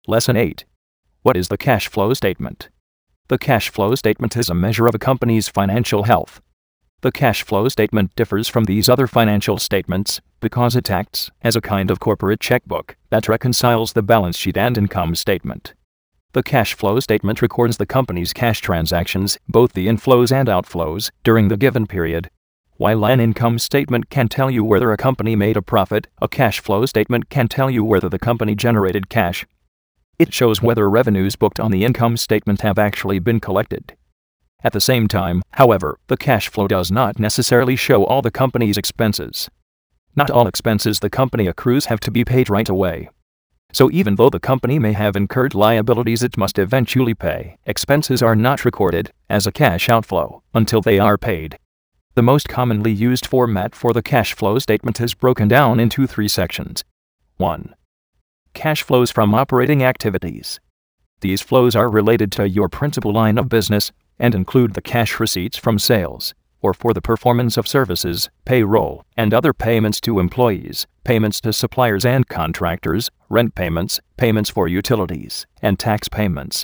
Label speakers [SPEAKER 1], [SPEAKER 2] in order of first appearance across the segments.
[SPEAKER 1] Lesson 8. What is the cash flow statement? The cash flow statement is a measure of a company's financial health. The cash flow statement differs from these other financial statements because it acts as a kind of corporate checkbook that reconciles the balance sheet and income statement. The cash flow statement records the company's cash transactions, both the inflows and outflows, during the given period. While an income statement can tell you whether a company made a profit, a cash flow statement can tell you whether the company generated cash. It shows whether revenues booked on the income statement have actually been collected. At the same time, however, the cash flow does not necessarily show all the company's expenses. Not all expenses the company accrues have to be paid right away. So even though the company may have incurred liabilities it must eventually pay, expenses are not recorded as a cash outflow until they are paid. The most commonly used format for the cash flow statement is broken down into 3 sections. 1. Cash flows from operating activities. These flows are related to your principal line of business and include the cash receipts from sales, or for the performance of services, payroll, and other payments to employees, payments to suppliers and contractors, rent payments, payments for utilities, and tax payments.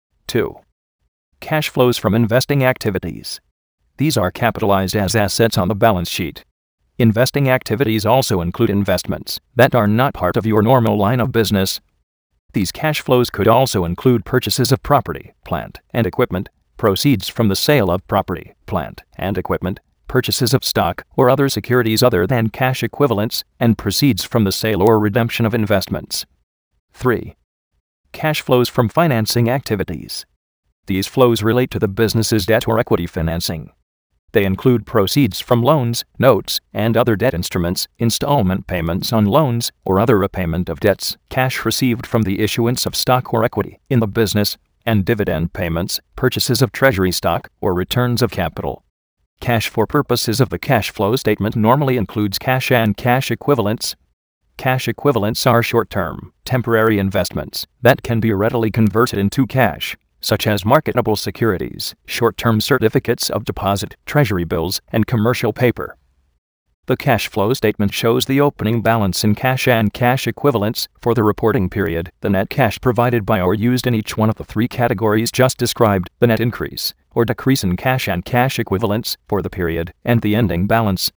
[SPEAKER 1] 2. Cash flows from investing activities. These are capitalized as assets on the balance sheet. Investing activities also include investments that are not part of your normal line of business. These cash flows could also include purchases of property, plant, and equipment, proceeds from the sale of property, plant, and equipment, purchases of stock or other securities other than cash equivalents, and proceeds from the sale or redemption of investments. 3. Cash flows from financing activities. These flows relate to the business's debt or equity financing. They include proceeds from loans, notes, and other debt instruments, installment payments on loans or other repayment of debts, cash received from the issuance of stock or equity in the business, and dividend payments, purchases of treasury stock, or returns of capital. Cash for purposes of the cash flow statement normally includes cash and cash equivalents. Cash equivalents are short-term, temporary investments that can be readily converted into cash, such as marketable securities, short-term certificates of deposit, treasury bills, and commercial paper. The cash flow statement shows the opening balance in cash and cash equivalents for the reporting period, the net cash provided by or used in each one of the 3 categories just described, the net increase or decrease in cash and cash equivalents for the period, and the ending balance.